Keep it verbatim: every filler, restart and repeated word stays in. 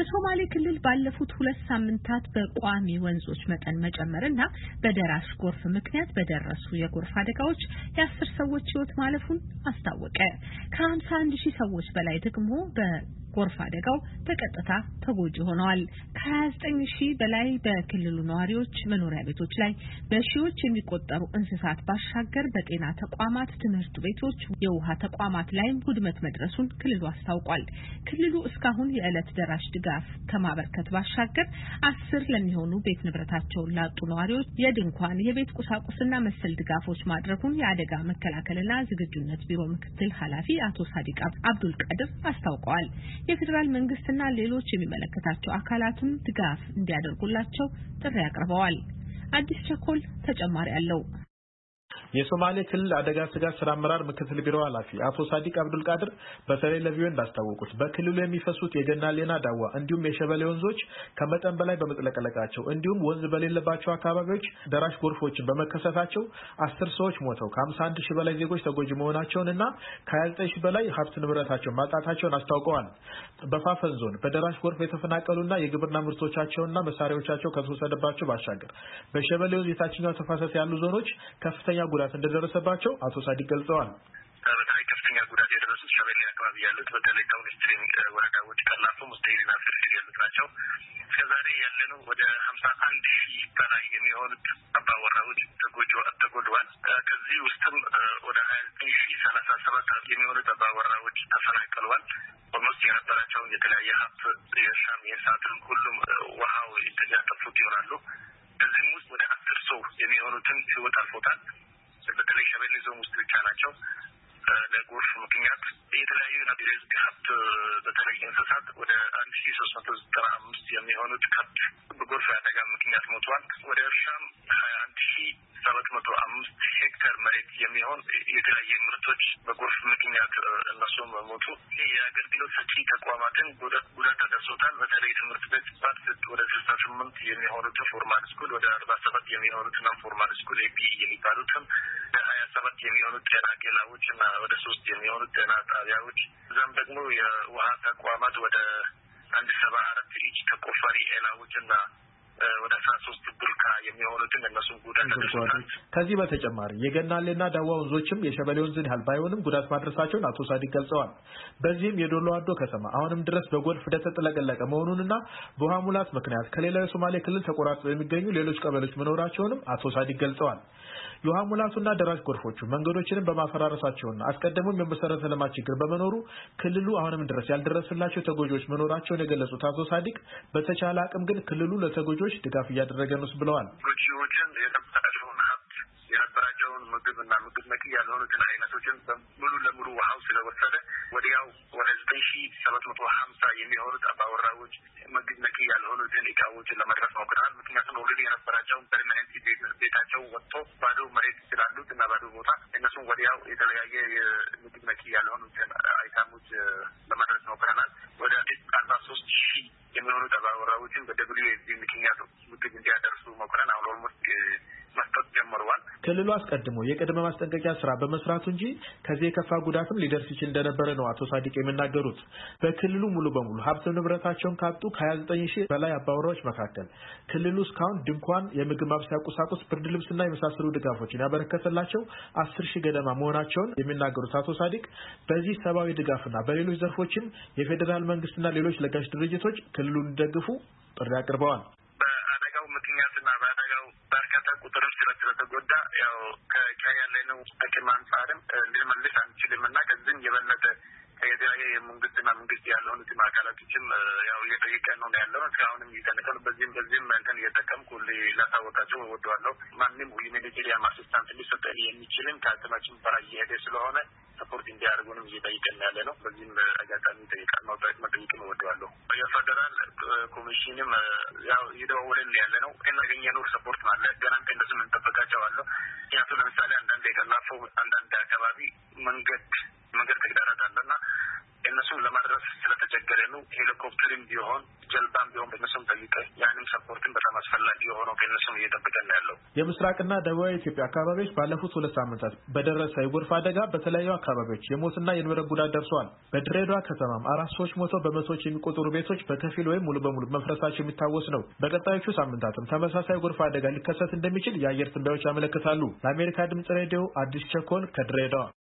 በሶማሌ ክልል ባለፉት ሁለት ሳምንታት በቋሚ ወንዞች መጠን መጨመርና በደራሽ ጎርፍ ምክንያት በደረሱ የጎርፍ አደጋዎች የአስር ሰዎች ሕይወት ማለፉን አስታወቀ። ከሀምሳ አንድ ሺህ ሰዎች በላይ ደግሞ በጎርፍ አደጋው በቀጥታ ተጎጂ ሆነዋል። ከሀያ ዘጠኝ ሺህ በላይ በክልሉ ነዋሪዎች መኖሪያ ቤቶች ላይ በሺዎች የሚቆጠሩ እንስሳት ባሻገር በጤና ተቋማት፣ ትምህርት ቤቶች፣ የውሃ ተቋማት ላይም ጉድመት መድረሱን ክልሉ አስታውቋል። ክልሉ እስካሁን የዕለት ደራሽ ድጋፍ ከማበርከት ባሻገር አስር ለሚሆኑ ቤት ንብረታቸውን ላጡ ነዋሪዎች የድንኳን የቤት ቁሳቁስና መሰል ድጋፎች ማድረጉን የአደጋ መከላከልና ዝግጁነት ቢሮ ምክትል ኃላፊ አቶ ሳዲቅ አብዱል ቃድር አስታውቀዋል። የፌደራል መንግስትና ሌሎች የሚመለከታቸው አካላትም ድጋፍ እንዲያደርጉላቸው ጥሪ አቅርበዋል። አዲስ ቸኮል ተጨማሪ አለው። የሶማሌ ክልል አደጋ ስጋት ስራ አመራር ምክትል ቢሮ ኃላፊ አቶ ሳዲቅ አብዱል ቃድር በተለይ ለቪኦኤ እንዳስታወቁት በክልሉ የሚፈሱት የገናሌና ዳዋ እንዲሁም የሸበሌ ወንዞች ከመጠን በላይ በመጥለቀለቃቸው እንዲሁም ወንዝ በሌለባቸው አካባቢዎች ደራሽ ጎርፎችን በመከሰታቸው አስር ሰዎች ሞተው ከሀምሳ አንድ ሺህ በላይ ዜጎች ተጎጂ መሆናቸውንና ከሀያ ዘጠኝ ሺህ በላይ ሀብት ንብረታቸውን ማጣታቸውን አስታውቀዋል። በፋፈን ዞን በደራሽ ጎርፍ የተፈናቀሉና የግብርና ምርቶቻቸውና መሳሪያዎቻቸው ከተወሰደባቸው ባሻገር በሸበሌ ወንዝ የታችኛው ተፋሰስ ያሉ ዞኖች ከፍተኛ ጉዳት እንደደረሰባቸው አቶ ሳዲቅ ገልጸዋል። በተለይ ከፍተኛ ጉዳት የደረሱት ሸበሌ አካባቢ ያሉት በተለይ ዳውንስትሪም ወረዳዎች ቀላፎ ሙስቴሪና ፍርድ ያሉት ናቸው። እስከዛሬ ያለነው ወደ ሀምሳ አንድ ሺህ በላይ የሚሆኑት አባወራዎች ተጎድተዋል። ከዚህ ውስጥም ወደ ሀያ ዘጠኝ ሺህ ሰላሳ ሰባት የሚሆኑት አባወራዎች ተፈናቅለዋል። ኦልሞስት የነበራቸውን የተለያየ ሀብት የእርሻም የእንስሳትም ሁሉም ውሃው ያጠፉት ይሆናሉ። ከዚህም ውስጥ ወደ አስር ሰው የሚሆኑትን ህይወት አልፎታል። በተለይ ሸበሌ ዞን ውስጥ ብቻ ናቸው። ለጎርፍ ምክንያት የተለያዩ የናቢሬዝ ሀብት በተለይ እንስሳት ወደ አንድ ሺህ ሶስት መቶ ዘጠና አምስት የሚሆኑት ከብት በጎርፍ አደጋ ምክንያት ሞተዋል። ወደ እርሻም ሀያ አንድ ሺህ ሰባት መቶ አምስት ሄክታር መሬት የሚሆን የተለያየ ምርቶች በጎርፍ ምክንያት እነሱም ሞቱ። የአገልግሎት ሰጪ ተቋማትን ጉዳት ደርሶታል። በተለይ ትምህርት ቤት ባት ወደ ስልሳ ስምንት የሚሆኑትን ፎርማል ስኩል፣ ወደ አርባ ሰባት የሚሆኑት ናን ፎርማል ስኩል ኤፒ የሚባሉትም ሀያ ሰባት የሚሆኑት ጤና ኬላዎች እና ወደ ሶስት የሚሆኑት ጤና ጣቢያዎች እዛም ደግሞ የውሃ ተቋማት ወደ አንድ ሰባ አራት ኢንች ተቆፋሪ ኤላዎች እና ወደ አስራ ሶስት ቡልካ የሚሆኑትን እነሱም ጉዳት ደርሶታል። ከዚህ በተጨማሪ የገናሌና ዳዋ ወንዞችም የሸበሌ ወንዝን ያህል ባይሆንም ጉዳት ማድረሳቸውን አቶ ሳዲቅ ገልጸዋል። በዚህም የዶሎ አዶ ከተማ አሁንም ድረስ በጎርፍ እንደተጥለቀለቀ መሆኑንና በውሃ ሙላት ምክንያት ከሌላው የሶማሌ ክልል ተቆራርጠው የሚገኙ ሌሎች ቀበሌዎች መኖራቸውንም አቶ ሳዲቅ ገልጸዋል። የውሃ ሙላቱና ደራሽ ጎርፎቹ መንገዶችንም በማፈራረሳቸውና አስቀድሞም የመሰረተ ልማት ችግር በመኖሩ ክልሉ አሁንም ድረስ ያልደረሰላቸው ተጎጂዎች መኖራቸውን የገለጹት አቶ ሳዲቅ በተቻለ አቅም ግን ክልሉ ለተጎጂዎች ድጋፍ እያደረገ ነው ብለዋል። ተጎጂዎችን የነበራቸውን ሀብት የነበራቸውን ምግብና ምግብ ነክ ያልሆኑትን አይነቶችን ሙሉ ለሙሉ ውሃው ስለወሰደ ወዲያው ወደ ዘጠኝ ሺህ ሰባት መቶ ሀምሳ የሚሆኑት አባወራዎች ምግብ ነክ ያልሆኑትን እቃዎችን ለመድረስ ሞክረዋል። ምክንያቱም ኦልሬዲ የነበራቸውን ፐርማነንት ቤታቸው ወጥቶ ባዶ መሬት ስላሉት እና ባዶ ቦታ እነሱም ወዲያው የተለያየ የምግብ ነክ ያልሆኑትን አይታሞች ለመድረስ ሞክረናል። ወደ አርባ ሶስት ሺህ የሚሆኑት አባወራዎችን በደብሊው ኤፍ ፒ ምክንያት ምግብ እንዲያደርሱ ሞክረን አሁን ኦልሞስት መስጠት ጀምረዋል። ክልሉ አስቀድሞ የቅድመ ማስጠንቀቂያ ስራ በመስራቱ እንጂ ከዚህ የከፋ ጉዳትም ሊደርስ ይችል እንደነበረ ነው አቶ ሳዲቅ የሚናገሩት። በክልሉ ሙሉ በሙሉ ሀብት ንብረታቸውን ካጡ ከሀያ ዘጠኝ ሺህ በላይ አባወራዎች መካከል ክልሉ እስካሁን ድንኳን፣ የምግብ ማብሰያ ቁሳቁስ፣ ብርድ ልብስና የመሳሰሉ ድጋፎችን ያበረከተላቸው አስር ሺህ ገደማ መሆናቸውን የሚናገሩት አቶ ሳዲቅ በዚህ ሰብአዊ ድጋፍና በሌሎች ዘርፎችም የፌዴራል መንግስትና ሌሎች ለጋሽ ድርጅቶች ክልሉን እንዲደግፉ ጥሪ አቅርበዋል። በአደጋው ምክንያትና በአደጋው በርካታ ቁጥሮች ስለተጎዳ ያው ከያለነው አቅም አንጻርም ልንመልስ አንችልም እና ከዚህም የበለጠ የተለያየ የመንግስትና መንግስት ያልሆኑትን አካላቶችም ያው እየጠየቀን ነው ያለው። እስካሁንም እየተነቀሉ በዚህም በዚህም እንትን እየጠቀምኩ ላሳወቃቸው እወደዋለሁ። ማንም ሁማኒቴሪያን አሲስታንስ ሊሰጠን የሚችልን ከአቅማችን በላይ እየሄደ ስለሆነ ሰፖርት እንዲያደርጉንም እየጠየቀን ያለ ነው። በዚህም አጋጣሚ ጠይቃል ነው መጠየቅም እወደዋለሁ። የፌደራል ኮሚሽንም ያው እየደወለን ያለ ነው። እናገኘነው ሰፖርት ማለት ገና ከእነሱ እንጠብቃቸው አለው። ምክንያቱም ለምሳሌ አንዳንድ የቀላፈው አንዳንድ አካባቢ መንገድ መንገድ ተግዳሮት አለና የነሱን ለማድረስ ስለተቸገረ ነው። ሄሊኮፕተርም ቢሆን ጀልባም ቢሆን በነሱም ጠይቀ ያንን ሰፖርትን በጣም አስፈላጊ የሆነው ከነሱም እየጠበቀን ያለው። የምስራቅና ደቡባዊ ኢትዮጵያ አካባቢዎች ባለፉት ሁለት ሳምንታት በደረሰ የጎርፍ አደጋ በተለያዩ አካባቢዎች የሞትና የንብረት ጉዳት ደርሷል። በድሬዳዋ ከተማም አራት ሰዎች ሞተው በመቶዎች የሚቆጠሩ ቤቶች በከፊል ወይም ሙሉ በሙሉ መፍረሳቸው የሚታወስ ነው። በቀጣዮቹ ሳምንታትም ተመሳሳይ ጎርፍ አደጋ ሊከሰት እንደሚችል የአየር ትንበያዎች ያመለክታሉ። ለአሜሪካ ድምጽ ሬዲዮ አዲስ ቸኮል ከድሬዳዋ